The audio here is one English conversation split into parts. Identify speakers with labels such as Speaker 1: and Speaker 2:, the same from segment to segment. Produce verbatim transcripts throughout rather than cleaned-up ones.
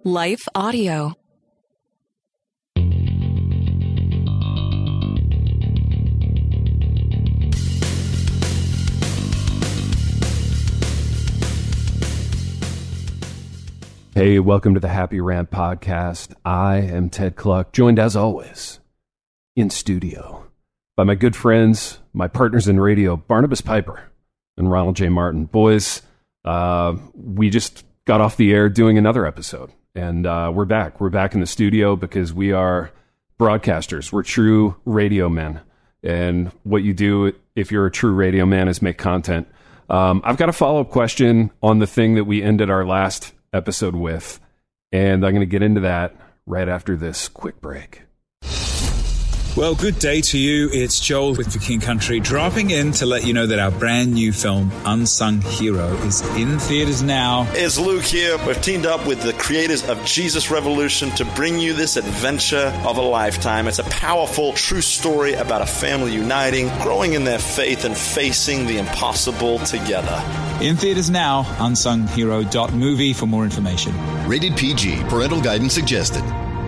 Speaker 1: Life Audio.
Speaker 2: Hey, welcome to the Happy Rant Podcast. I am Ted Kluck, joined as always in studio by my good friends, my partners in radio, Barnabas Piper and Ronald J. Martin. Boys, uh, we just got off the air doing another episode, and uh, we're back. We're back in the studio because we are broadcasters. We're true radio men, and what you do if you're a true radio man is make content. Um, I've got a follow-up question on the thing that we ended our last episode with, and I'm going to get into that right after this quick break.
Speaker 3: Well, good day to you. It's Joel with For King Country, dropping in to let you know that our brand new film, Unsung Hero, is in theaters now.
Speaker 4: It's Luke here. We've teamed up with the creators of Jesus Revolution to bring you this adventure of a lifetime. It's a powerful, true story about a family uniting, growing in their faith, and facing the impossible together.
Speaker 3: In theaters now, unsung hero dot movie for more information.
Speaker 5: Rated P G. Parental guidance suggested.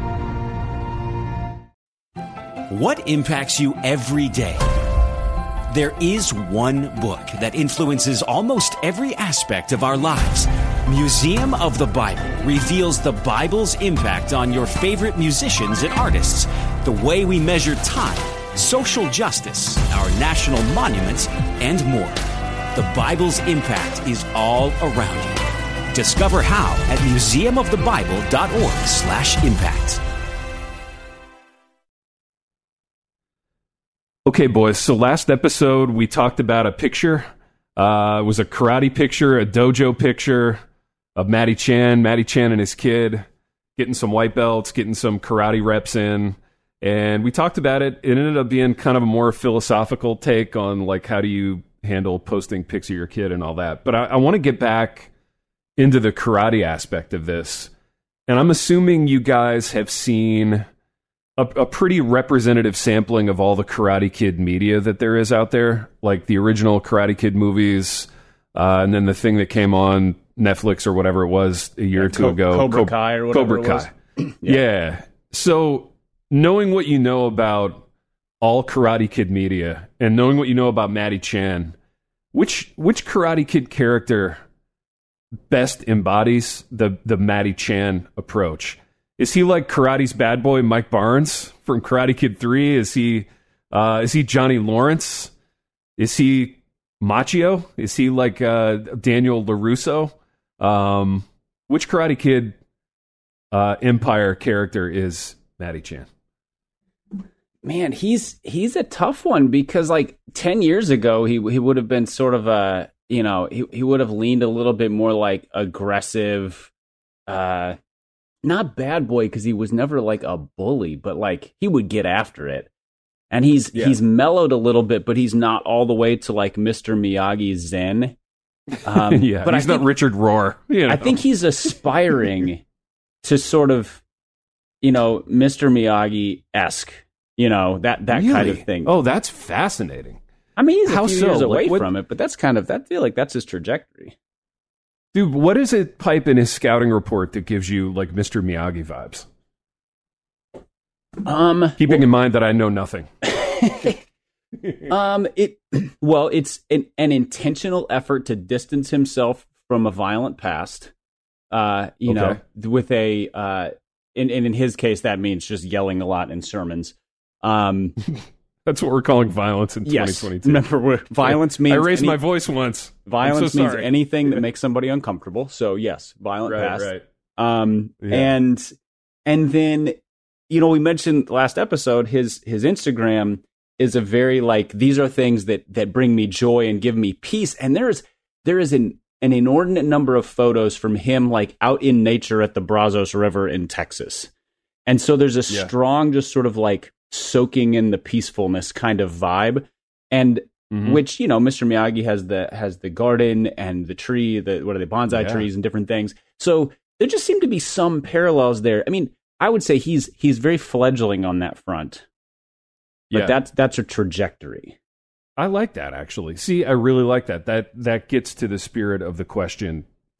Speaker 6: What impacts you every day? There is one book that influences almost every aspect of our lives. Museum of the Bible reveals the Bible's impact on your favorite musicians and artists, the way we measure time, social justice, our national monuments, and more. The Bible's impact is all around you. Discover how at museum of the bible dot org slash impact.
Speaker 2: Okay, boys, so last episode we talked about a picture. Uh, it was a karate picture, a dojo picture of Matty Chan, Matty Chan and his kid, getting some white belts, getting some karate reps in. And we talked about it. It ended up being kind of a more philosophical take on, like, how do you handle posting pics of your kid and all that. But I, I want to get back into the karate aspect of this. And I'm assuming you guys have seen A, a pretty representative sampling of all the Karate Kid media that there is out there, like the original Karate Kid movies, uh, and then the thing that came on Netflix or whatever it was a year yeah, or two Co- ago.
Speaker 7: Cobra Co- Kai or whatever
Speaker 2: Cobra Kai. yeah. yeah. So knowing what you know about all Karate Kid media and knowing what you know about Matty Chan, which which Karate Kid character best embodies the, the Matty Chan approach? Is he like karate's bad boy Mike Barnes from Karate Kid three? Is he uh, is he Johnny Lawrence? Is he Machio? Is he like uh, Daniel LaRusso? Um, which Karate Kid uh, Empire character is Matty Chan?
Speaker 7: Man, he's he's a tough one because like ten years ago he he would have been sort of a, you know, he he would have leaned a little bit more like aggressive, uh not bad boy because he was never like a bully, but like he would get after it. And he's yeah. he's mellowed a little bit, but he's not all the way to like Mister Miyagi Zen. Um,
Speaker 2: yeah,
Speaker 7: but
Speaker 2: he's
Speaker 7: I think,
Speaker 2: not Richard Rohr. You know?
Speaker 7: I think he's aspiring to sort of, you know, Mister Miyagi-esque, you know, that that
Speaker 2: really?
Speaker 7: kind of thing.
Speaker 2: Oh, that's fascinating.
Speaker 7: I mean, he's
Speaker 2: How
Speaker 7: a few
Speaker 2: so?
Speaker 7: years away
Speaker 2: like,
Speaker 7: from it, but that's kind of, I feel like that's his trajectory.
Speaker 2: Dude, what is it, Pipe, in his scouting report that gives you, like, Mister Miyagi vibes?
Speaker 7: Um,
Speaker 2: Keeping
Speaker 7: well,
Speaker 2: in mind that I know nothing.
Speaker 7: um, it well, it's an, an intentional effort to distance himself from a violent past. Uh, you
Speaker 2: okay.
Speaker 7: know, with a uh, and, and in his case, that means just yelling a lot in sermons. Um.
Speaker 2: That's what we're calling violence in
Speaker 7: yes.
Speaker 2: twenty twenty-two.
Speaker 7: Remember, violence means...
Speaker 2: I raised
Speaker 7: any,
Speaker 2: my voice once.
Speaker 7: Violence
Speaker 2: so
Speaker 7: means
Speaker 2: sorry.
Speaker 7: anything that makes somebody uncomfortable. So, yes, violent
Speaker 2: right,
Speaker 7: past.
Speaker 2: Right.
Speaker 7: Um,
Speaker 2: yeah.
Speaker 7: And and then, you know, we mentioned last episode, his his Instagram is a very, like, these are things that, that bring me joy and give me peace. And there is, there is an, an inordinate number of photos from him, like, out in nature at the Brazos River in Texas. And so there's a yeah. strong, just sort of, like, soaking in the peacefulness kind of vibe, and mm-hmm. which, you know, Mister Miyagi has the has the garden and the tree, the what are they, bonsai yeah. trees and different things. So there just seem to be some parallels there. I mean, I would say he's he's very fledgling on that front, but yeah. that's that's a trajectory.
Speaker 2: I like that, actually. See, I really like that. That that gets to the spirit of the question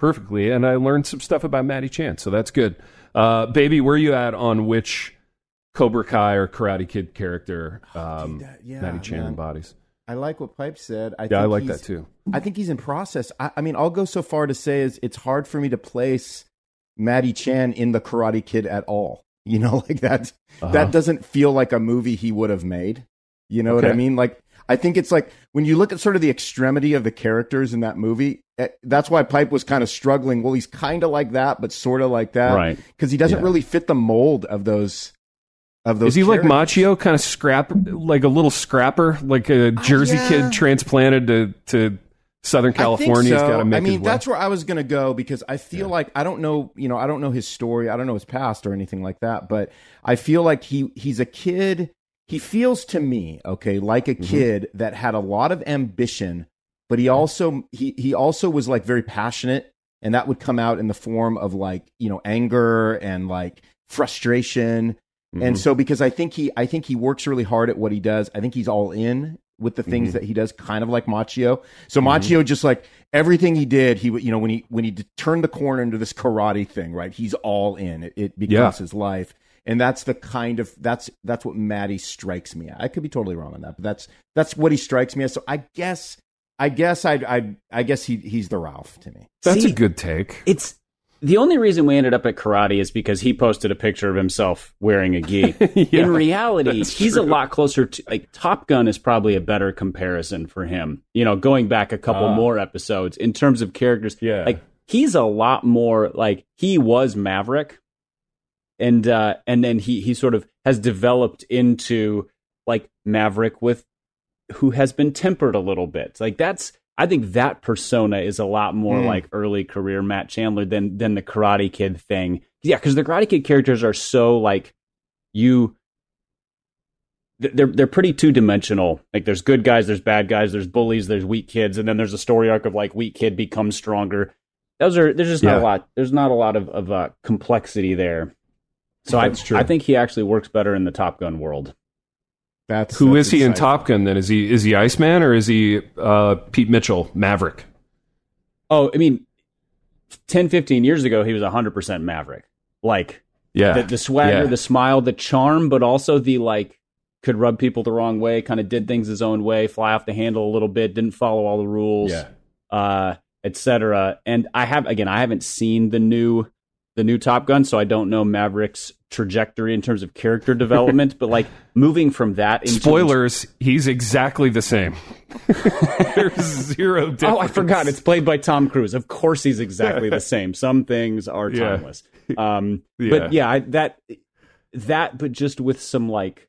Speaker 2: perfectly, and I learned some stuff about Maddie Chan, so that's good. Uh, baby, where are you at on which Cobra Kai or Karate Kid character um,
Speaker 1: oh, dude, that, yeah,
Speaker 2: Maddie Chan
Speaker 1: man.
Speaker 2: embodies?
Speaker 1: I like what Pipe said. I
Speaker 2: yeah,
Speaker 1: think
Speaker 2: I like
Speaker 1: he's-
Speaker 2: that too.
Speaker 1: I think he's in process. I, I mean, I'll go so far to say is it's hard for me to place Maddie Chan in the Karate Kid at all. You know, like that.
Speaker 2: Uh-huh.
Speaker 1: That doesn't feel like a movie he would have made. You know
Speaker 2: Okay.
Speaker 1: what I mean? Like, I think it's like when you look at sort of the extremity of the characters in that movie. eh, That's why Pipe was kind of struggling. Well, he's kind of like that, but sort of like that,
Speaker 7: Right.
Speaker 1: Because he doesn't
Speaker 2: Yeah.
Speaker 1: really fit the mold of those. Of those.
Speaker 2: Is he like
Speaker 1: characters.
Speaker 2: Machio, kind of scrap, like a little scrapper, like a Jersey
Speaker 1: yeah.
Speaker 2: kid transplanted to, to Southern California?
Speaker 1: I, think so.
Speaker 2: He's got to make
Speaker 1: I mean,
Speaker 2: his way.
Speaker 1: that's where I was going to go because I feel like I don't know, you know, I don't know his story, I don't know his past or anything like that, but I feel like he he's a kid. He feels to me, okay, like a kid that had a lot of ambition, but he also he he also was like very passionate, and that would come out in the form of like, you know, anger and like frustration. And so because I think he I think he works really hard at what he does. I think he's all in with the things that he does, kind of like Machio. So Machio just like everything he did, he would, you know, when he when he d- turned the corner into this karate thing, right? He's all in. It, it becomes
Speaker 2: Yeah.
Speaker 1: his life. And that's the kind of that's that's what Maddie strikes me at. I could be totally wrong on that, but that's that's what he strikes me as. So I guess I guess I I I guess he he's the Ralph to me.
Speaker 2: That's
Speaker 7: See,
Speaker 2: a good take.
Speaker 7: It's the only reason we ended up at karate is because he posted a picture of himself wearing a gi.
Speaker 2: Yeah,
Speaker 7: In reality,
Speaker 2: that's
Speaker 7: he's
Speaker 2: true.
Speaker 7: a lot closer to like Top Gun is probably a better comparison for him. You know, going back a couple
Speaker 2: Ah.
Speaker 7: more episodes in terms of characters.
Speaker 2: Yeah.
Speaker 7: Like he's a lot more like he was Maverick. And uh and then he he sort of has developed into like Maverick with who has been tempered a little bit. Like that's I think that persona is a lot more
Speaker 1: Mm.
Speaker 7: like early career Matt Chandler than than the Karate Kid thing. Yeah, because the Karate Kid characters are so like you. They're they're pretty two dimensional. Like there's good guys, there's bad guys, there's bullies, there's weak kids, and then there's a story arc of like weak kid becomes stronger. Those are there's just not
Speaker 2: Yeah.
Speaker 7: a lot. There's not a lot of of uh, complexity there. So I
Speaker 2: That's true.
Speaker 7: I think he actually works better in the Top Gun world.
Speaker 1: That's
Speaker 2: Who
Speaker 1: that's
Speaker 2: is he in
Speaker 1: insightful.
Speaker 2: Top Gun then? Is he is he Iceman or is he uh, Pete Mitchell, Maverick?
Speaker 7: Oh, I mean, ten, fifteen years ago, he was one hundred percent Maverick. Like,
Speaker 2: Yeah.
Speaker 7: the, the swagger,
Speaker 2: Yeah.
Speaker 7: the smile, the charm, but also the, like, could rub people the wrong way, kind of did things his own way, fly off the handle a little bit, didn't follow all the rules,
Speaker 2: Yeah.
Speaker 7: uh, et cetera. And I have, again, I haven't seen the new the new Top Gun, so I don't know Maverick's trajectory in terms of character development, but, like, moving from that into...
Speaker 2: Spoilers, he's exactly the same. There's zero difference.
Speaker 7: Oh, I forgot. It's played by Tom Cruise. Of course, he's exactly the same. Some things are
Speaker 2: Yeah.
Speaker 7: timeless. Um,
Speaker 2: Yeah.
Speaker 7: But yeah, I, that that, but just with some like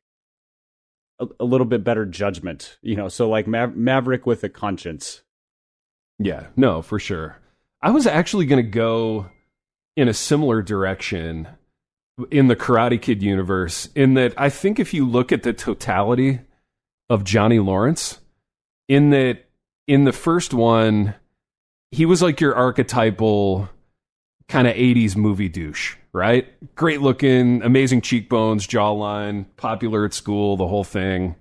Speaker 7: a, a little bit better judgment, you know. So like Mav- Maverick with a conscience.
Speaker 2: Yeah, no, for sure. I was actually going to go in a similar direction in the Karate Kid universe, in that I think if you look at the totality of Johnny Lawrence, in that in the first one, he was like your archetypal kind of eighties movie douche, right? Great looking, amazing cheekbones, jawline, popular at school, the whole thing.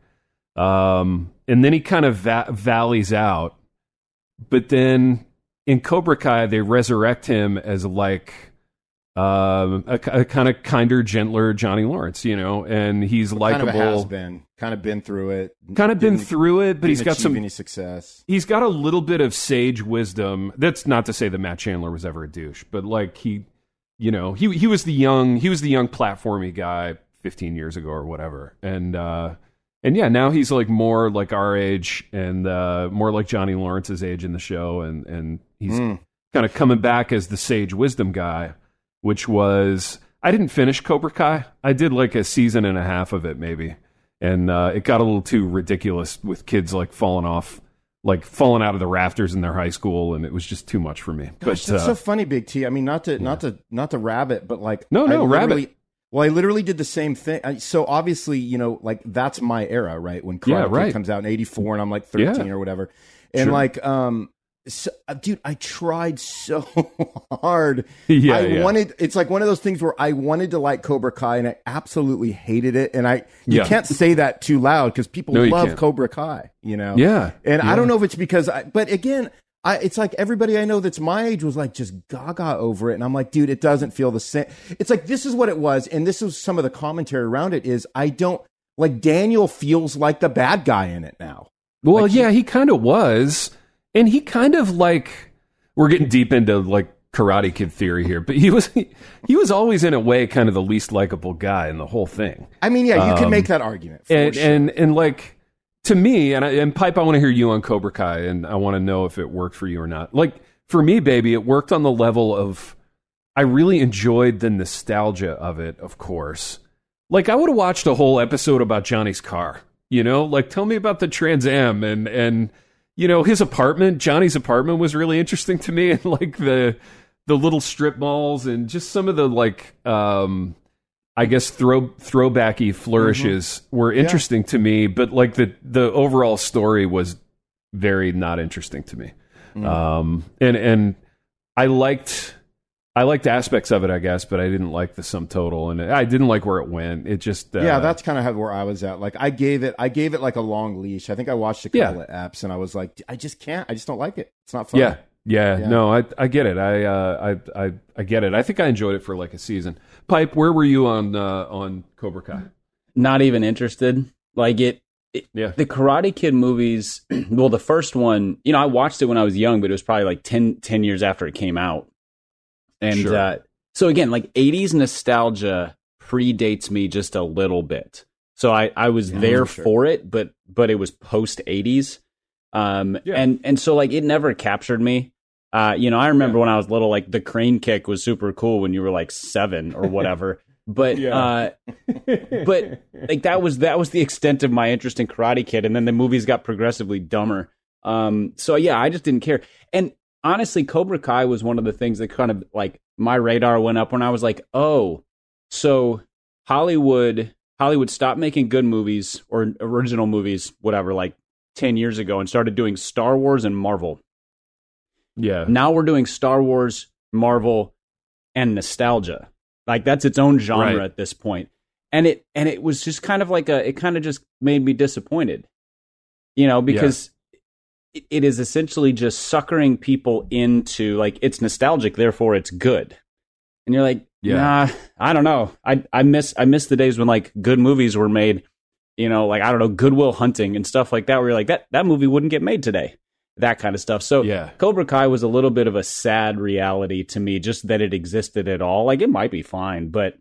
Speaker 2: Um, and then he kind of va- valleys out. But then in Cobra Kai, they resurrect him as like um, a, a kind of kinder, gentler Johnny Lawrence, you know, and he's
Speaker 1: Kind of a has
Speaker 2: likable.
Speaker 1: been, kind of been through it,
Speaker 2: Kind of been
Speaker 1: Didn't-
Speaker 2: through it, but he's
Speaker 1: didn't
Speaker 2: got
Speaker 1: achieve
Speaker 2: some.
Speaker 1: any success.
Speaker 2: He's got a little bit of sage wisdom. That's not to say that Matt Chandler was ever a douche, but like he, you know, he he was the young he was the young platformy guy fifteen years ago or whatever, and uh, and yeah, now he's like more like our age and uh, more like Johnny Lawrence's age in the show, and and he's
Speaker 1: Mm.
Speaker 2: kind of coming back as the sage wisdom guy, which was I didn't finish Cobra Kai. I did like a season and a half of it maybe, and uh, it got a little too ridiculous with kids like falling off. Like falling out of the rafters in their high school, and it was just too much for me.
Speaker 1: Gosh,
Speaker 2: but
Speaker 1: that's
Speaker 2: uh,
Speaker 1: so funny, Big T. I mean, not to not to not to rabbit, but like
Speaker 2: No, no,
Speaker 1: I literally-
Speaker 2: rabbit.
Speaker 1: Well, I literally did the same thing. I- So obviously, you know, like that's my era, right? When Karate
Speaker 2: Yeah,
Speaker 1: Kid
Speaker 2: right.
Speaker 1: comes out in eighty-four, and I'm like thirteen
Speaker 2: Yeah.
Speaker 1: or whatever, and
Speaker 2: Sure.
Speaker 1: like, um, so, uh, dude, I tried so hard.
Speaker 2: Yeah,
Speaker 1: I
Speaker 2: yeah.
Speaker 1: wanted. It's like one of those things where I wanted to like Cobra Kai, and I absolutely hated it. And I, you
Speaker 2: Yeah.
Speaker 1: can't say that too loud because people
Speaker 2: No, you
Speaker 1: love
Speaker 2: can't.
Speaker 1: Cobra Kai, you know.
Speaker 2: Yeah,
Speaker 1: And I
Speaker 2: yeah.
Speaker 1: don't know if it's because I, but again, I, it's like everybody I know that's my age was like just gaga over it. And I'm like, dude, it doesn't feel the same. It's like, this is what it was. And this is some of the commentary around it is I don't like Daniel feels like the bad guy in it now.
Speaker 2: Well,
Speaker 1: like,
Speaker 2: yeah, he, he kind of was. And he kind of like, we're getting deep into like Karate Kid theory here, but he was, he, he was always in a way kind of the least likable guy in the whole thing.
Speaker 1: I mean, yeah, you
Speaker 2: um,
Speaker 1: can make that argument. For
Speaker 2: and,
Speaker 1: sure.
Speaker 2: and, and like, to me, and, I, and Pipe, I want to hear you on Cobra Kai, and I want to know if it worked for you or not. Like, for me, baby, it worked on the level of, I really enjoyed the nostalgia of it, of course. Like, I would have watched a whole episode about Johnny's car, you know? Like, tell me about the Trans Am, and, and you know, his apartment, Johnny's apartment was really interesting to me, and, like, the the little strip malls, and just some of the, like, um... I guess throw throwbacky flourishes mm-hmm. were interesting yeah. to me, but like the, the overall story was very not interesting to me. Mm. Um, and and I liked I liked aspects of it, I guess, but I didn't like the sum total, and I didn't like where it went. It just uh,
Speaker 1: yeah, that's kind of how where I was at. Like I gave it I gave it like a long leash. I think I watched a couple yeah. of apps, and I was like, I just can't. I just don't like it. It's not fun.
Speaker 2: Yeah. Yeah, yeah, no, I I get it. I, uh, I I I get it. I think I enjoyed it for like a season. Pipe, where were you on uh, on Cobra Kai?
Speaker 7: Not even interested. Like it, it.
Speaker 2: Yeah.
Speaker 7: The Karate Kid movies. Well, the first one, you know, I watched it when I was young, but it was probably like ten, ten years after it came out. And
Speaker 2: sure.
Speaker 7: uh, so again, like eighties nostalgia predates me just a little bit. So I I was yeah, there sure. for it, but but it was post eighties. Um, yeah. and, and so like it never captured me. Uh, you know, I remember yeah. when I was little, like the crane kick was super cool when you were like seven or whatever, but, yeah. uh, but like that was, that was the extent of my interest in Karate Kid. And then the movies got progressively dumber. Um, so yeah, I just didn't care. And honestly, Cobra Kai was one of the things that kind of like my radar went up when I was like, oh, so Hollywood, Hollywood stopped making good movies or original movies, whatever, like ten years ago and started doing Star Wars and Marvel.
Speaker 2: Yeah.
Speaker 7: Now we're doing Star Wars, Marvel, and nostalgia. Like that's its own genre right. at this point. And it and it was just kind of like a it kind of just made me disappointed. You know, because yeah. it, it is essentially just suckering people into like it's nostalgic, therefore it's good. And you're like, yeah. nah, I don't know. I I miss I miss the days when like good movies were made. You know, like, I don't know, Good Will Hunting and stuff like that, where you're like, that, that movie wouldn't get made today. That kind of stuff. So
Speaker 2: yeah.
Speaker 7: Cobra Kai was a little bit of a sad reality to me, just that it existed at all. Like, it might be fine, but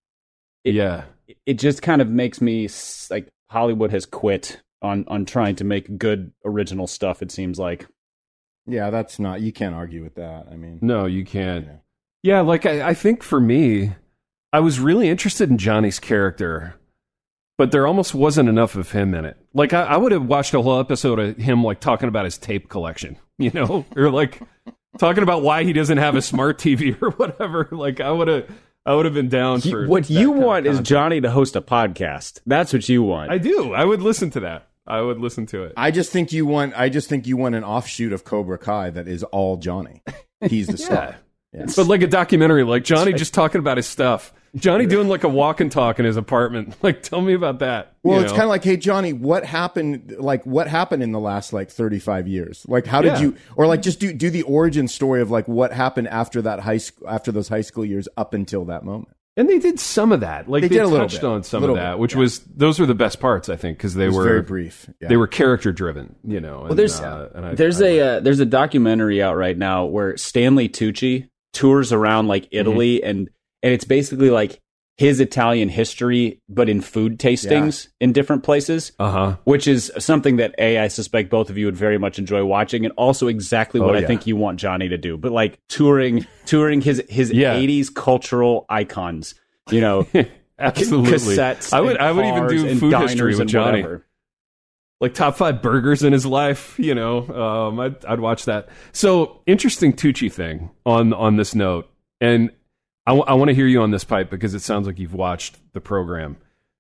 Speaker 7: it,
Speaker 2: yeah,
Speaker 7: it just kind of makes me, like, Hollywood has quit on, on trying to make good original stuff, it seems like.
Speaker 1: Yeah, that's not, you can't argue with that. I mean,
Speaker 2: no, you can't. Yeah, yeah like, I, I think for me, I was really interested in Johnny's character. But there almost wasn't enough of him in it. Like, I, I would have watched a whole episode of him, like, talking about his tape collection, you know? Or, like, talking about why he doesn't have a smart T V or whatever. Like, I would have I would have been down for
Speaker 7: you, What you want is Johnny to host a podcast. That's what you want.
Speaker 2: I do. I would listen to that. I would listen to it.
Speaker 1: I just think you want, I just think you want an offshoot of Cobra Kai that is all Johnny. He's the
Speaker 2: yeah.
Speaker 1: star. Yes.
Speaker 2: But like a documentary, like Johnny just talking about his stuff. Johnny doing like a walk and talk in his apartment. Like, tell me about that.
Speaker 1: Well,
Speaker 2: you
Speaker 1: it's
Speaker 2: know?
Speaker 1: kind of like, hey, Johnny, what happened? Like, what happened in the last like thirty-five years? Like, how did
Speaker 2: yeah.
Speaker 1: you, or like, just do do the origin story of like what happened after that high school, after those high school years up until that moment.
Speaker 2: And they did some of that. Like
Speaker 1: they,
Speaker 2: they,
Speaker 1: did a
Speaker 2: touched
Speaker 1: little bit.
Speaker 2: on some
Speaker 1: a
Speaker 2: of that,
Speaker 1: bit,
Speaker 2: which
Speaker 1: yeah.
Speaker 2: was those were the best parts, I think, because they were
Speaker 1: very brief. Yeah.
Speaker 2: They were character driven, you know.
Speaker 7: Well,
Speaker 2: and,
Speaker 7: there's
Speaker 2: uh, and I,
Speaker 7: there's
Speaker 2: I,
Speaker 7: a uh, there's a documentary out right now where Stanley Tucci tours around like Italy, mm-hmm. and and it's basically like his Italian history, but in food tastings yeah. in different places,
Speaker 2: uh-huh.
Speaker 7: which is something that A, I suspect both of you would very much enjoy watching, and also exactly what
Speaker 2: oh, yeah.
Speaker 7: I think you want Johnny to do. But like touring, touring his his
Speaker 2: yeah.
Speaker 7: eighties cultural icons, you know,
Speaker 2: absolutely.
Speaker 7: Cassettes.
Speaker 2: I would I would even do food history with Johnny.
Speaker 7: Whatever.
Speaker 2: Like top five burgers in his life, you know. Um, I'd, I'd watch that. So interesting Tucci thing on on this note, and I, w- I want to hear you on this, Pipe, because it sounds like you've watched the program.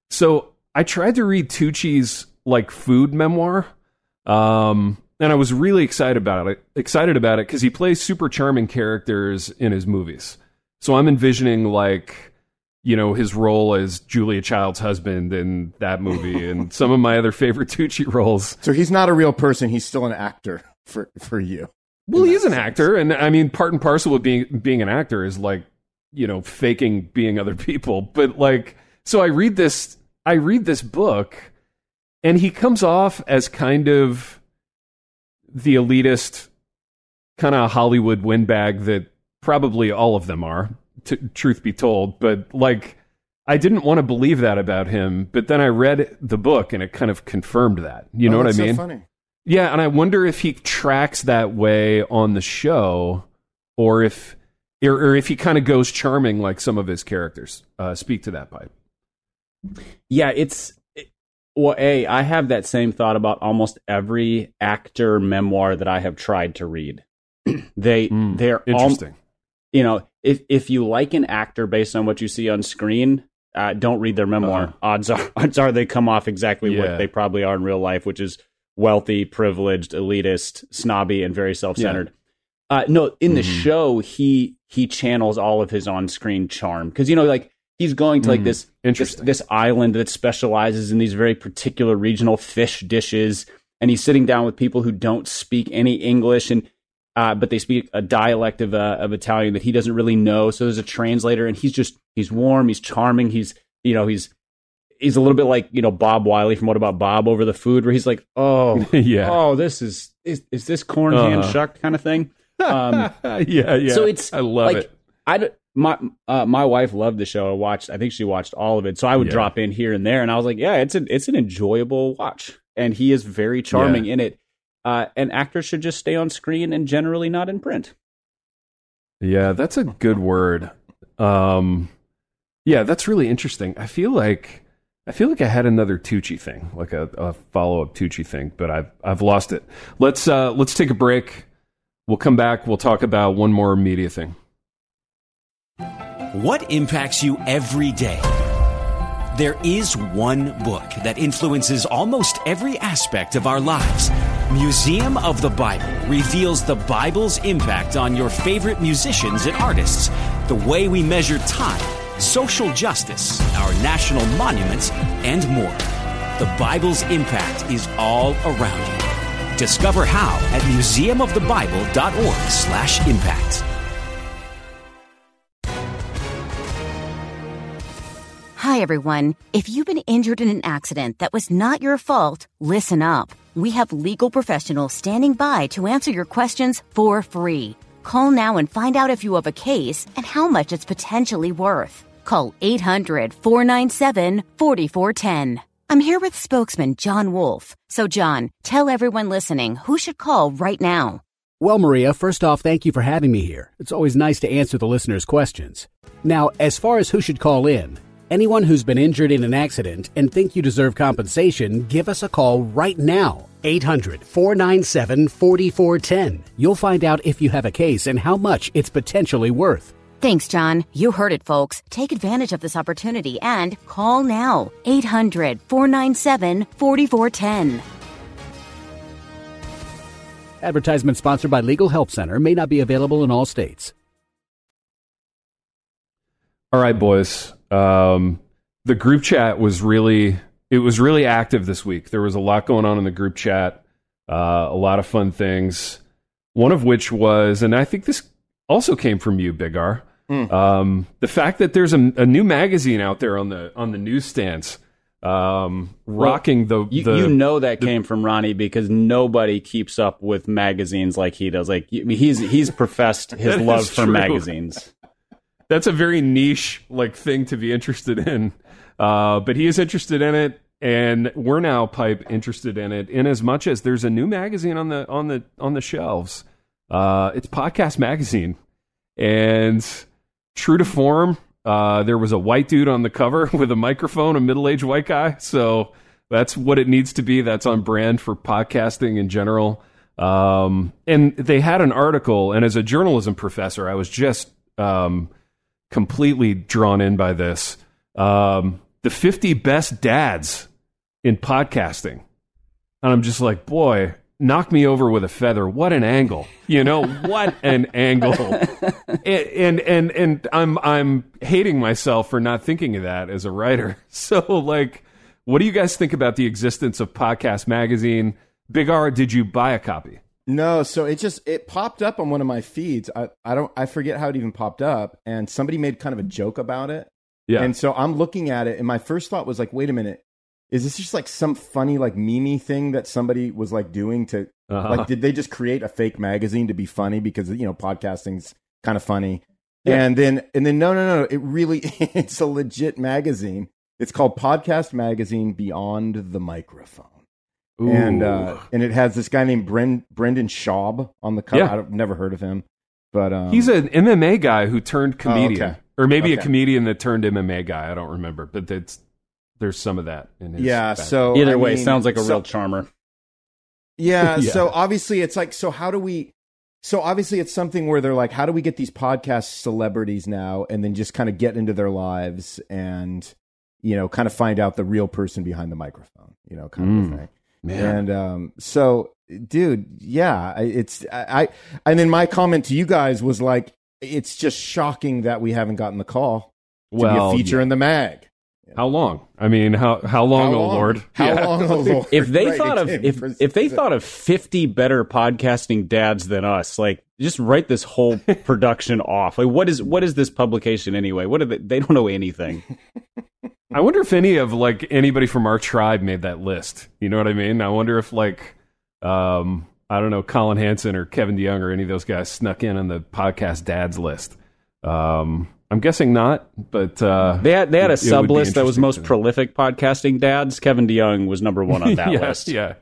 Speaker 2: So I tried to read Tucci's like food memoir, um, and I was really excited about it. Excited about it because he plays super charming characters in his movies. So I'm envisioning like, you know, his role as Julia Child's husband in that movie, and some of my other favorite Tucci roles.
Speaker 1: So he's not a real person; he's still an actor for for you.
Speaker 2: Well, he's an sense. actor, and I mean, part and parcel with being being an actor is like, you know, faking being other people. But like, so I read this, I read this book, and he comes off as kind of the elitist, kind of Hollywood windbag that probably all of them are, t- truth be told. But like, I didn't want to believe that about him, but then I read the book, and it kind of confirmed that. You know
Speaker 1: oh,
Speaker 2: what I
Speaker 1: that's
Speaker 2: mean?
Speaker 1: So funny.
Speaker 2: Yeah, and I wonder if he tracks that way on the show, or if or, or if he kind of goes charming like some of his characters. Uh, speak to that, Pipe.
Speaker 7: Yeah, it's it, well, a I have that same thought about almost every actor memoir that I have tried to read. they
Speaker 2: mm,
Speaker 7: they're
Speaker 2: interesting.
Speaker 7: All, you know, if if you like an actor based on what you see on screen, uh, don't read their memoir. Uh-huh. Odds are odds are they come off exactly yeah. what they probably are in real life, which is wealthy, privileged, elitist, snobby, and very self-centered. Yeah. Uh, no, in the mm-hmm. show, he he channels all of his on-screen charm. Because, you know, like, he's going to, like, mm, this, this this island that specializes in these very particular regional fish dishes, and he's sitting down with people who don't speak any English, and uh, but they speak a dialect of, uh, of Italian that he doesn't really know, so there's a translator, and he's just, he's warm, he's charming, he's, you know, he's, He's a little bit like, you know, Bob Wiley from What About Bob over the food, where he's like, oh,
Speaker 2: yeah.
Speaker 7: oh, this is, is, is this corn uh-huh. hand shucked kind of thing? Um,
Speaker 2: yeah, yeah.
Speaker 7: So it's,
Speaker 2: I love
Speaker 7: like,
Speaker 2: it.
Speaker 7: I, my, uh, my wife loved the show. I watched, I think she watched all of it. So I would yeah. drop in here and there, and I was like, yeah, it's an, it's an enjoyable watch. And he is very charming yeah. in it. Uh, and actors should just stay on screen and generally not in print.
Speaker 2: Yeah, that's a good word. Um, yeah, that's really interesting. I feel like, I feel like I had another Tucci thing, like a, a follow-up Tucci thing, but I've I've lost it. Let's uh, let's take a break. We'll come back. We'll talk about one more media thing.
Speaker 6: What impacts you every day? There is one book that influences almost every aspect of our lives. Museum of the Bible reveals the Bible's impact on your favorite musicians and artists, the way we measure time, social justice, our national monuments, and more. The Bible's impact is all around you. Discover how at museum of the bible dot org slash impact.
Speaker 8: Hi, everyone. If you've been injured in an accident that was not your fault, listen up. We have legal professionals standing by to answer your questions for free. Call now and find out if you have a case and how much it's potentially worth. Call eight hundred, four nine seven, four four one zero. I'm here with spokesman John Wolf. So, John, tell everyone listening who should call right now.
Speaker 9: Well, Maria, first off, thank you for having me here. It's always nice to answer the listeners' questions. Now, as far as who should call in, anyone who's been injured in an accident and think you deserve compensation, give us a call right now. eight hundred, four nine seven, four four one zero. You'll find out if you have a case and how much it's potentially worth.
Speaker 8: Thanks, John. You heard it, folks. Take advantage of this opportunity and call now. eight hundred, four nine seven, four four one zero.
Speaker 9: Advertisement sponsored by Legal Help Center. May not be available in all states.
Speaker 2: All right, boys. Um, the group chat was really, it was really active this week. There was a lot going on in the group chat, uh, a lot of fun things. One of which was, and I think this also came from you, Big R, mm. um, the fact that there's a, a new magazine out there on the on the newsstands, um, rocking
Speaker 7: well,
Speaker 2: the,
Speaker 7: you,
Speaker 2: the.
Speaker 7: You know that
Speaker 2: the,
Speaker 7: came from Ronnie because nobody keeps up with magazines like he does. Like he's he's professed his love for
Speaker 2: true.
Speaker 7: magazines.
Speaker 2: That's a very niche like thing to be interested in, uh, but he is interested in it, and we're now Pipe interested in it. In as much as there's a new magazine on the on the on the shelves, uh, it's Podcast Magazine, and true to form, uh, there was a white dude on the cover with a microphone, a middle-aged white guy. So that's what it needs to be. That's on brand for podcasting in general. Um, and they had an article, and as a journalism professor, I was just um, completely drawn in by this. Um, the fifty best dads in podcasting. And I'm just like, boy, knock me over with a feather. What an angle. You know, what an angle. And, and and and I'm I'm hating myself for not thinking of that as a writer. So, like, what do you guys think about the existence of Podcast Magazine? Big R, did you buy a copy?
Speaker 1: No, so it just it popped up on one of my feeds. I, I don't I forget how it even popped up, and somebody made kind of a joke about it.
Speaker 2: Yeah.
Speaker 1: And so I'm looking at it, and my first thought was like, wait a minute, is this just like some funny like meme thing that somebody was like doing to
Speaker 2: Uh-huh.
Speaker 1: like did they just create a fake magazine to be funny because you know podcasting's kind of funny?
Speaker 2: Yeah.
Speaker 1: And then and then no no no, it really it's a legit magazine. It's called Podcast Magazine Beyond the Microphone.
Speaker 2: Ooh.
Speaker 1: And uh, and it has this guy named Bren, Brendan Schaub on the cover.
Speaker 2: Yeah.
Speaker 1: I've never heard of him, but um,
Speaker 2: He's an M M A guy who turned comedian,
Speaker 1: Oh, okay.
Speaker 2: or maybe a
Speaker 1: Okay.
Speaker 2: comedian that turned M M A guy. I don't remember, but that's there's some of that in his.
Speaker 1: yeah.
Speaker 2: background.
Speaker 1: So
Speaker 7: Either
Speaker 1: I
Speaker 7: way,
Speaker 1: mean,
Speaker 7: sounds like a
Speaker 1: so-
Speaker 7: real charmer.
Speaker 1: Yeah,
Speaker 2: Yeah.
Speaker 1: So obviously, it's like, so how do we? So obviously, it's something where they're like, how do we get these podcast celebrities now, and then just kind of get into their lives and you know, kind of find out the real person behind the microphone, you know, kind of
Speaker 2: Mm.
Speaker 1: a thing.
Speaker 2: Man.
Speaker 1: And um, so, dude, yeah, I- it's I, I, and then my comment to you guys was like, it's just shocking that we haven't gotten the call to
Speaker 2: Well,
Speaker 1: be a feature
Speaker 2: yeah.
Speaker 1: in the mag.
Speaker 2: How long? I mean, how how long,
Speaker 1: How
Speaker 2: oh
Speaker 1: long?
Speaker 2: Lord?
Speaker 1: How
Speaker 2: Yeah.
Speaker 1: long, oh Lord?
Speaker 7: If they
Speaker 1: Right,
Speaker 7: thought of
Speaker 1: again,
Speaker 7: if
Speaker 1: for-
Speaker 7: if they thought of fifty better podcasting dads than us, like just write this whole production off. Like what is what is this publication anyway? What are they? They don't know anything.
Speaker 2: I wonder if any of like anybody from our tribe made that list. You know what I mean? I wonder if like um I don't know, Colin Hansen or Kevin DeYoung or any of those guys snuck in on the podcast dads list. Um I'm guessing not, but uh
Speaker 7: They had they had a
Speaker 2: it- it would
Speaker 7: sub
Speaker 2: be
Speaker 7: list that was
Speaker 2: interesting
Speaker 7: most
Speaker 2: to know.
Speaker 7: prolific podcasting dads. Kevin DeYoung was number one on that
Speaker 2: yeah,
Speaker 7: list.
Speaker 2: Yeah,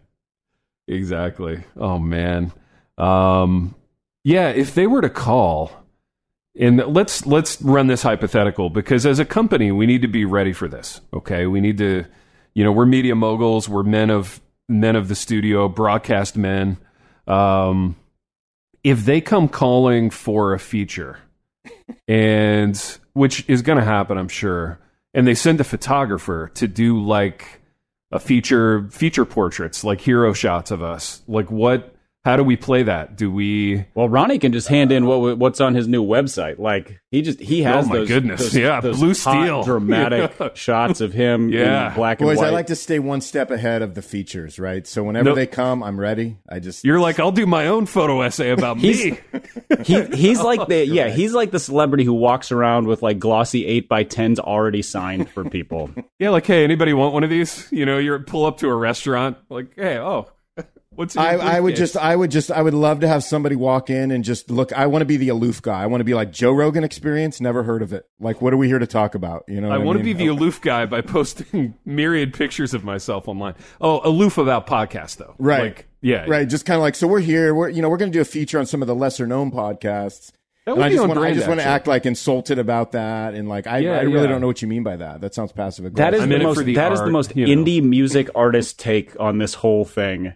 Speaker 2: exactly. Oh man, um, yeah. If they were to call, and let's let's run this hypothetical because as a company, we need to be ready for this. Okay, we need to, you know, we're media moguls, we're men of men of the studio, broadcast men. Um, if they come calling for a feature, and which is going to happen, I'm sure, and they send a photographer to do like a feature feature portraits, like hero shots of us. Like what? How do we play that? Do we?
Speaker 7: Well, Ronnie can just hand in what what's on his new website. Like he just he has
Speaker 2: Oh, my
Speaker 7: those,
Speaker 2: goodness.
Speaker 7: those,
Speaker 2: Yeah,
Speaker 7: those
Speaker 2: blue
Speaker 7: hot,
Speaker 2: steel.
Speaker 7: dramatic
Speaker 2: Yeah.
Speaker 7: shots of him
Speaker 2: Yeah.
Speaker 7: in black and
Speaker 1: Boys,
Speaker 7: white.
Speaker 1: I like to stay one step ahead of the features, right? So whenever
Speaker 2: Nope.
Speaker 1: they come, I'm ready. I just
Speaker 2: You're like, I'll do my own photo essay about
Speaker 7: He's-
Speaker 2: me.
Speaker 7: he he's like the yeah he's like the celebrity who walks around with like glossy eight by tens already signed for people.
Speaker 2: Yeah, like, hey, anybody want one of these? You know, you pull up to a restaurant, like, hey, oh, what's in your
Speaker 1: I, I would
Speaker 2: briefcase?
Speaker 1: just, I would just, I would love to have somebody walk in and just look. I want to be the aloof guy. I want to be like Joe Rogan Experience. Never heard of it. Like, what are we here to talk about? You know,
Speaker 2: I
Speaker 1: what
Speaker 2: want to
Speaker 1: mean?
Speaker 2: be the aloof guy by posting myriad pictures of myself online. Oh, aloof about podcasts, though.
Speaker 1: Right.
Speaker 2: Like, yeah.
Speaker 1: right. Just kind of like, so we're here. We're, you know, we're going to do a feature on some of the lesser known podcasts.
Speaker 2: That
Speaker 1: And
Speaker 2: would
Speaker 1: I
Speaker 2: be
Speaker 1: just
Speaker 2: on
Speaker 1: want, I
Speaker 2: brand,
Speaker 1: just want to
Speaker 2: actually.
Speaker 1: act like insulted about that, and like, I,
Speaker 2: Yeah,
Speaker 1: I really
Speaker 2: yeah.
Speaker 1: don't know what you mean by that. That sounds passive aggressive.
Speaker 7: That is
Speaker 2: I'm
Speaker 7: the
Speaker 2: in it
Speaker 7: most
Speaker 2: for the
Speaker 7: that is the
Speaker 2: art,
Speaker 7: most
Speaker 2: you know.
Speaker 7: indie music artist take on this whole thing.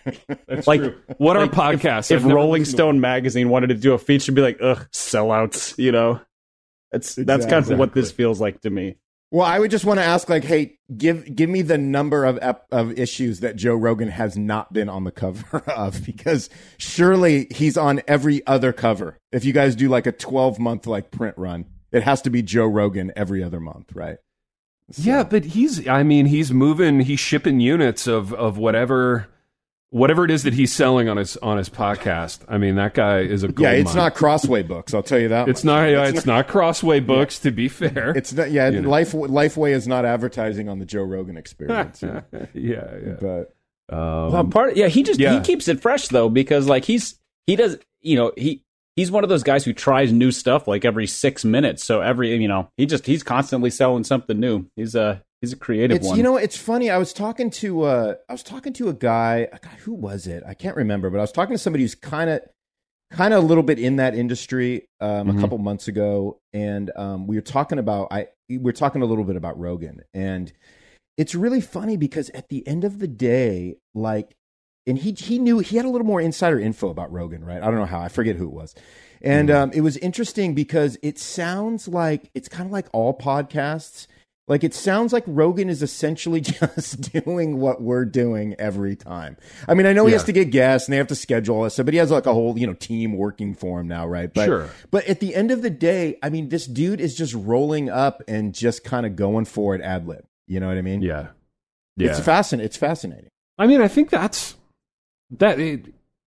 Speaker 7: like
Speaker 2: What are
Speaker 7: like,
Speaker 2: podcasts?
Speaker 7: If,
Speaker 2: I've
Speaker 7: if
Speaker 2: never
Speaker 7: Rolling
Speaker 2: listened to
Speaker 7: Stone magazine wanted to do a feature, it'd be like, ugh, sellouts. You know, that's that's kind
Speaker 1: Exactly.
Speaker 7: of what this feels like to me.
Speaker 1: Well, I would just want to ask, like, hey, give give me the number of ep- of issues that Joe Rogan has not been on the cover of, because surely he's on every other cover. If you guys do like a twelve month like print run, it has to be Joe Rogan every other month, right? So-
Speaker 2: Yeah, but he's, I mean, he's moving, he's shipping units of, of whatever, whatever it is that he's selling on his, on his podcast. I mean, that guy is a gold
Speaker 1: yeah, it's
Speaker 2: mine.
Speaker 1: not Crossway Books. I'll tell you that.
Speaker 2: It's
Speaker 1: much.
Speaker 2: not, yeah, it's not Crossway Books, to be fair.
Speaker 1: It's not. Yeah,
Speaker 2: You know.
Speaker 1: Life Lifeway is not advertising on the Joe Rogan Experience. you know.
Speaker 2: yeah, yeah.
Speaker 1: But
Speaker 2: Um,
Speaker 7: Well, part yeah, he just
Speaker 2: yeah.
Speaker 7: he keeps it fresh though, because like he's he does you know he he's one of those guys who tries new stuff like every six minutes. So every you know he just he's constantly selling something new. He's a he's a creative
Speaker 1: it's
Speaker 7: one.
Speaker 1: you know it's funny. I was talking to uh, I was talking to a guy. God, who was it? I can't remember. But I was talking to somebody who's kind of kind of a little bit in that industry um,
Speaker 2: Mhm.
Speaker 1: a couple months ago, and um, we were talking about I we were talking a little bit about Rogan, and it's really funny because at the end of the day, like, and he he knew he had a little more insider info about Rogan, right? I don't know how. I forget who it was. And um, it was interesting because it sounds like it's kind of like all podcasts. Like, it sounds like Rogan is essentially just doing what we're doing every time. I mean, I know he
Speaker 2: Yeah.
Speaker 1: has to get guests and they have to schedule us, but he has like a whole, you know, team working for him now, right? But,
Speaker 2: Sure.
Speaker 1: But at the end of the day, I mean, this dude is just rolling up and just kind of going for it ad lib. You know what I mean?
Speaker 2: yeah. Yeah.
Speaker 1: It's fascinating. It's fascinating.
Speaker 2: I mean, I think that's that. It,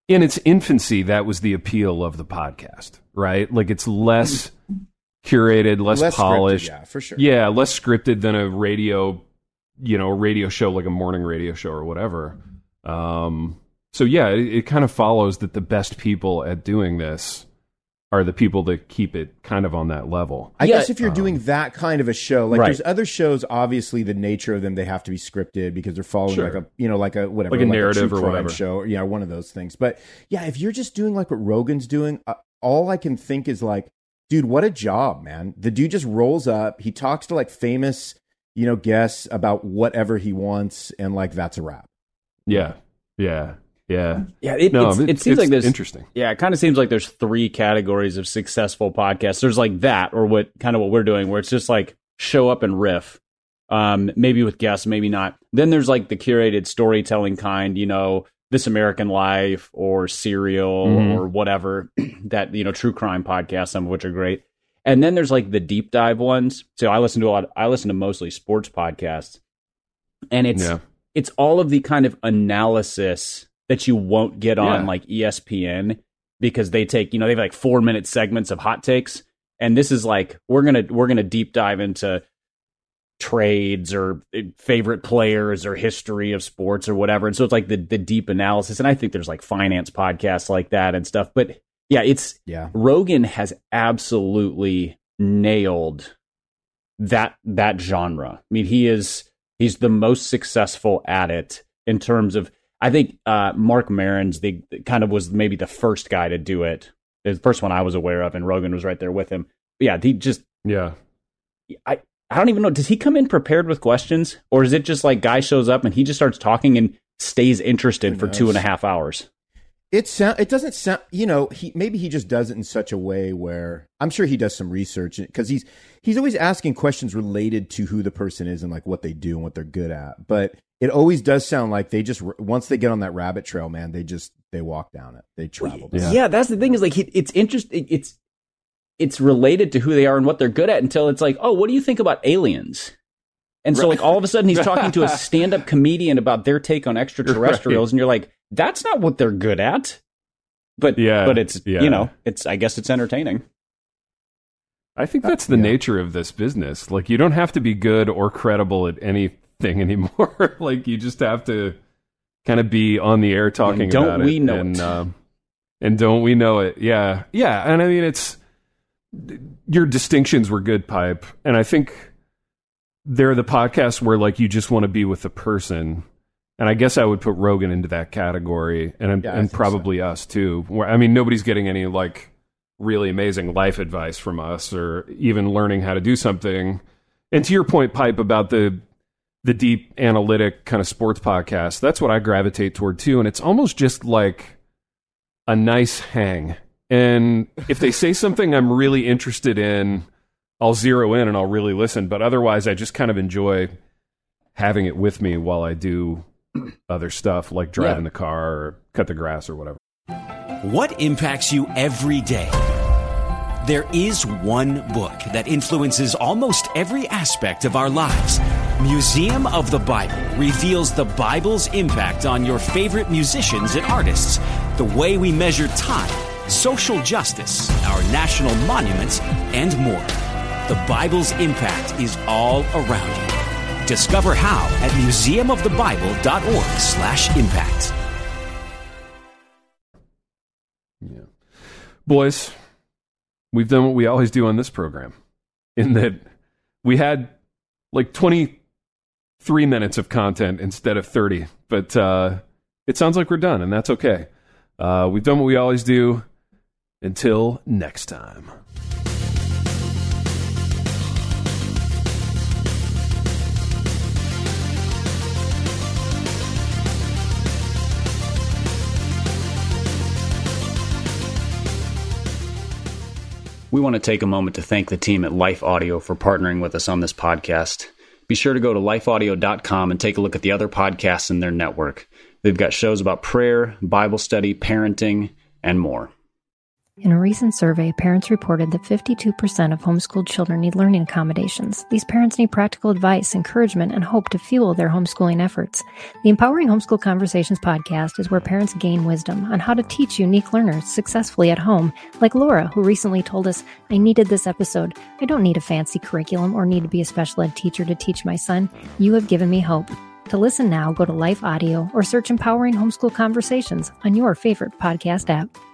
Speaker 2: in its infancy, that was the appeal of the podcast, right? Like it's less curated, less, less polished.
Speaker 1: Scripted, yeah, for sure.
Speaker 2: Yeah, less scripted than a radio, you know, a radio show like a morning radio show or whatever. Um, so yeah, it, it kind of follows that the best people at doing this are the people that keep it kind of on that level.
Speaker 1: I
Speaker 7: yeah,
Speaker 1: guess if you're
Speaker 2: um,
Speaker 1: doing that kind of a show, like
Speaker 2: right.
Speaker 1: there's other shows, obviously the nature of them, they have to be scripted because they're following
Speaker 2: Sure.
Speaker 1: like a, you know, like a, whatever,
Speaker 2: Like a
Speaker 1: like
Speaker 2: narrative
Speaker 1: true
Speaker 2: or
Speaker 1: crime
Speaker 2: whatever.
Speaker 1: show, or, yeah, one of those things. But yeah, if you're just doing like what Rogan's doing, uh, all I can think is like, dude, what a job, man. The dude just rolls up. He talks to like famous, you know, guests about whatever he wants. And like, that's a wrap.
Speaker 2: Yeah, yeah, yeah.
Speaker 7: Yeah, it,
Speaker 2: No,
Speaker 7: it's,
Speaker 2: it-
Speaker 7: it seems
Speaker 2: it's
Speaker 7: like there's
Speaker 2: interesting.
Speaker 7: Yeah, it kind of seems like there's three categories of successful podcasts. There's like that, or what kind of what we're doing, where it's just like show up and riff, um, maybe with guests, maybe not. Then there's like the curated storytelling kind, you know, This American Life or Serial
Speaker 2: Mhm.
Speaker 7: or whatever that, you know, true crime podcasts, some of which are great. And then there's like the deep dive ones. So I listen to a lot. I listen to mostly sports podcasts, and it's
Speaker 2: Yeah.
Speaker 7: it's all of the kind of analysis that you won't get on
Speaker 2: Yeah.
Speaker 7: like E S P N, because they take, you know, they have like four minute segments of hot takes. And this is like, we're going to, we're going to deep dive into trades or favorite players or history of sports or whatever. And so it's like the, the deep analysis. And I think there's like finance podcasts like that and stuff, but yeah, it's,
Speaker 1: Yeah.
Speaker 7: Rogan has absolutely nailed that, that genre. I mean, he is, he's the most successful at it in terms of, I think uh, Mark Maron's the kind of was maybe the first guy to do it. The first one I was aware of, and Rogan was right there with him. But yeah, he just
Speaker 2: Yeah.
Speaker 7: I I don't even know. Does he come in prepared with questions, or is it just like guy shows up and he just starts talking and stays interested
Speaker 1: Who
Speaker 7: for
Speaker 1: knows?
Speaker 7: two and a half hours?
Speaker 1: It sound, it doesn't sound, you know, he maybe he just does it in such a way where I'm sure he does some research, because he's he's always asking questions related to who the person is and like what they do and what they're good at. But it always does sound like they just, once they get on that rabbit trail, man, they just they walk down it, they travel. down
Speaker 7: Yeah,
Speaker 1: it.
Speaker 7: that's the thing is like he, it's interesting. It's it's related to who they are and what they're good at until it's like, oh, what do you think about aliens? And so like all of a sudden he's talking to a stand-up comedian about their take on extraterrestrials,
Speaker 2: Right.
Speaker 7: and you're like, that's not what they're good at. But
Speaker 2: Yeah,
Speaker 7: but it's
Speaker 2: yeah.
Speaker 7: you know, it's I guess it's entertaining.
Speaker 2: I think that's the
Speaker 1: Yeah.
Speaker 2: nature of this business. Like, you don't have to be good or credible at anything anymore. Like, you just have to kind of be on the air talking
Speaker 7: And don't
Speaker 2: about
Speaker 7: we
Speaker 2: it.
Speaker 7: know
Speaker 2: and,
Speaker 7: it?
Speaker 2: Um, and don't we know it? Yeah. Yeah. And I mean, it's, your distinctions were good, Pipe. And I think they're the podcasts where, like, you just want to be with the person. And I guess I would put Rogan into that category, and
Speaker 1: Yeah, I
Speaker 2: and
Speaker 1: think
Speaker 2: probably us too. Where, I mean, nobody's getting any like really amazing life advice from us, or even learning how to do something. And to your point, Pipe, about the the deep analytic kind of sports podcast, that's what I gravitate toward too. And it's almost just like a nice hang. And if they say something I'm really interested in, I'll zero in and I'll really listen. But otherwise, I just kind of enjoy having it with me while I do other stuff, like driving
Speaker 7: Yeah.
Speaker 2: the car or cut the grass or whatever.
Speaker 6: What impacts you every day? There is one book that influences almost every aspect of our lives. Museum of the Bible reveals the Bible's impact on your favorite musicians and artists, the way we measure time, social justice, our national monuments, and more. The Bible's impact is all around you. Discover how at museumofthebible.org slash impact.
Speaker 2: Yeah. Boys, we've done what we always do on this program, in that we had like twenty-three minutes of content instead of thirty, but uh, it sounds like we're done, and that's okay. Uh, we've done what we always do. Until next time.
Speaker 7: We want to take a moment to thank the team at Life Audio for partnering with us on this podcast. Be sure to go to life audio dot com and take a look at the other podcasts in their network. They've got shows about prayer, Bible study, parenting, and more.
Speaker 10: In a recent survey, parents reported that fifty-two percent of homeschooled children need learning accommodations. These parents need practical advice, encouragement, and hope to fuel their homeschooling efforts. The Empowering Homeschool Conversations podcast is where parents gain wisdom on how to teach unique learners successfully at home, like Laura, who recently told us, "I needed this episode. I don't need a fancy curriculum or need to be a special ed teacher to teach my son. You have given me hope." To listen now, go to Life Audio or search Empowering Homeschool Conversations on your favorite podcast app.